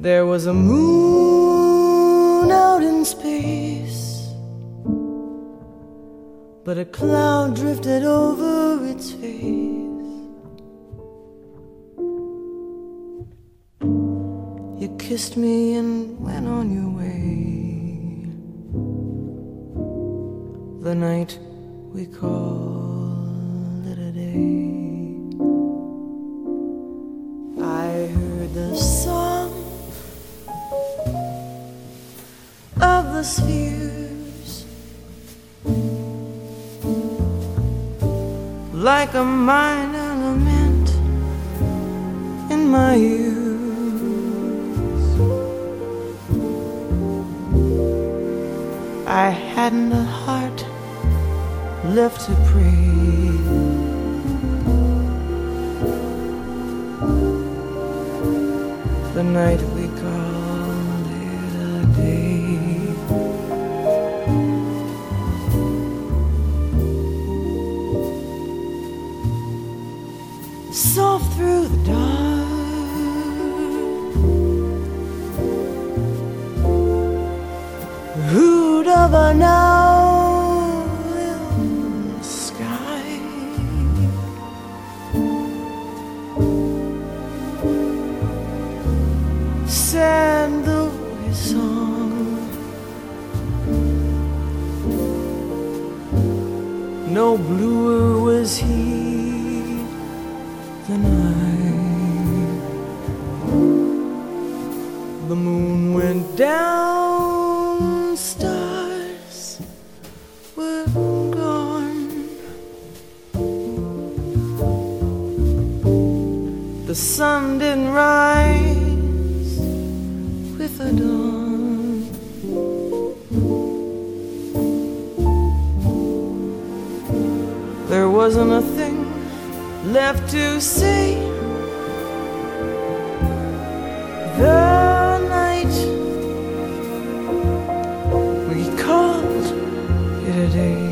There was a moon out in space, but a cloud drifted over its face. You kissed me and went on your way. The night we called it a day. I heard the song of the spheres, like a minor lament in my ears. I hadn't a heart left to pray. The night we called it a day. Soft through the dark, hoot of an owl in the sky. Sad though his song, no bluer was he than I. The moon went down, stars were gone. The sun didn't rise with the dawn. There wasn't a thing left to say. The night we called it a day.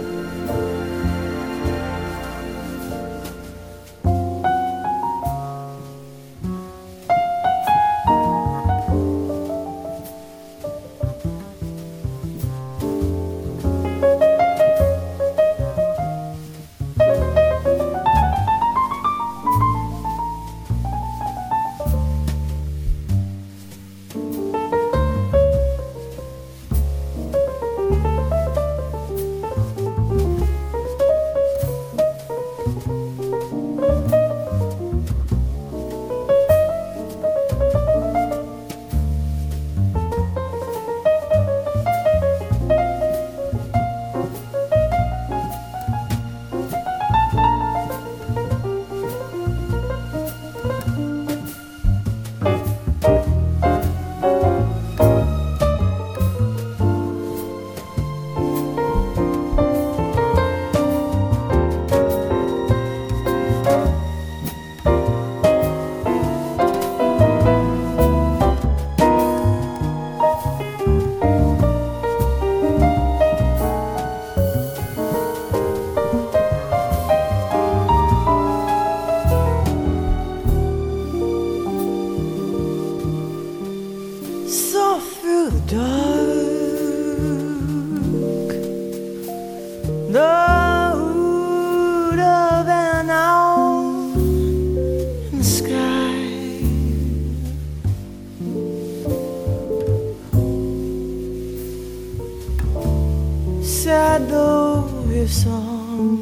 Sad though his song,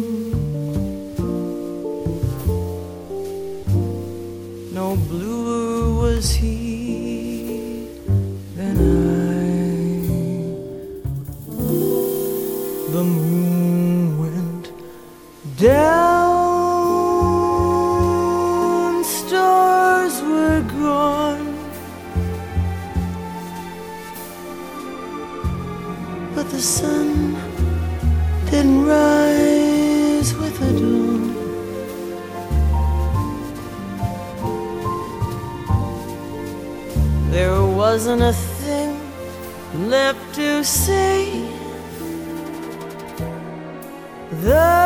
no bluer was he than I. The moon went down, stars were gone, but the sun didn't rise with the dawn. There wasn't a thing left to say. The